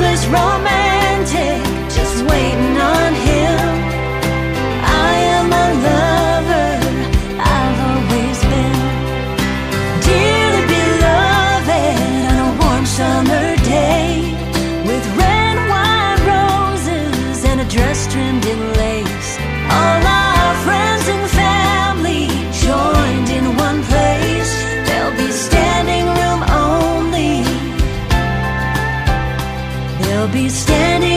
is romantic, just waiting on him. I am a lover, I've always been dearly beloved on a warm summer day, with red wine roses and a dress trimmed in lace. All our friends and family joined in one place. There'll be standing room only. They'll be standing